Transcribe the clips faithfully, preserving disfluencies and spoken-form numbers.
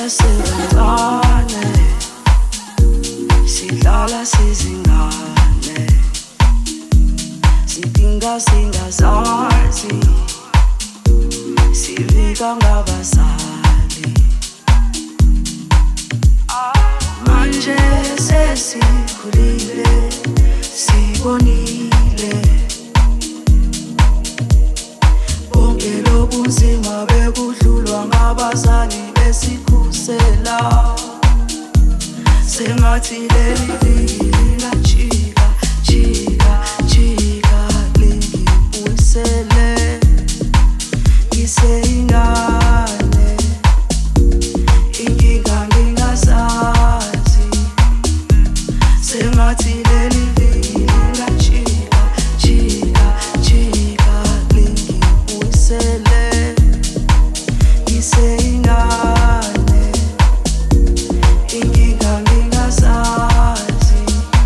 sebantane sidlala sizingane sidinga singazazi sivika ngabazali manje sesikhulile sibonile bonke lobunzima bekudlulwa ngabazali besikhusela sengathi leli lingajika jika jika lingibuyisele ngiseyingane inkinga ngingazazi sengathi leli lingajika jika jika lingibuyisele ngiseyingane inkinga ngingazazi.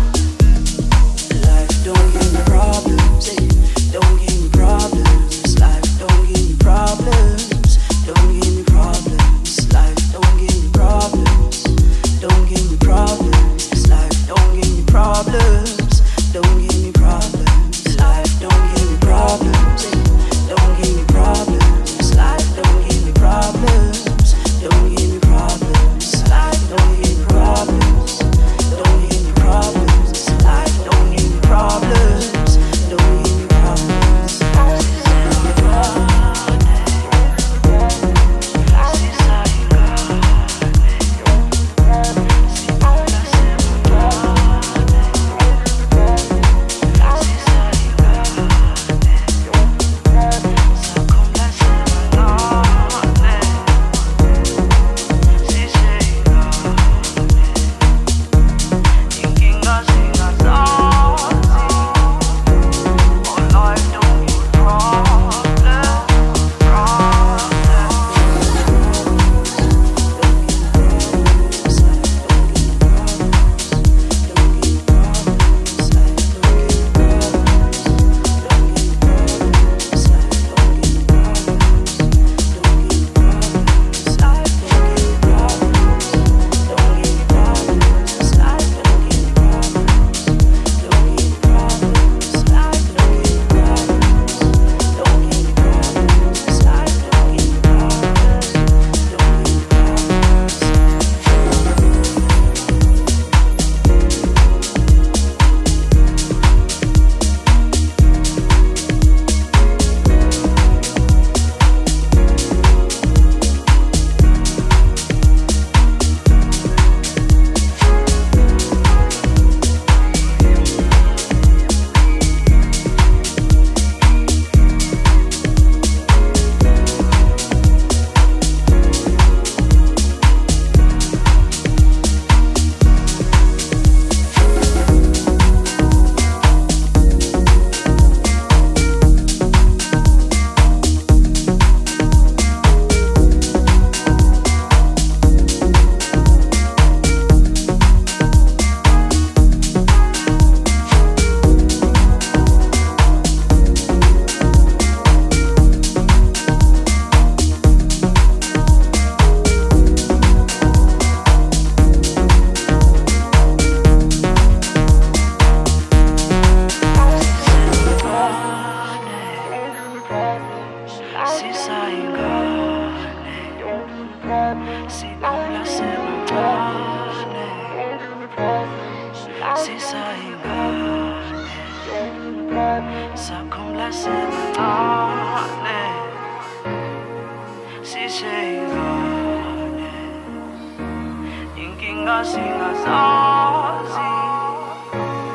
Life don't give me problems, eh? Don't give me problems. Life don't give me problems, don't give me problems. Life don't give me problems, don't give me problems. Life don't give me problems, don't give me problems. Life don't give me problems, eh? Don't give me problems. Life don't give me problems, don't give me problems. Life don't give me problems, don't give me problems. Life don't give me problems, don't give me problems.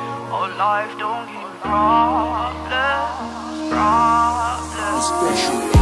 Life don't give me problems, problems. Special.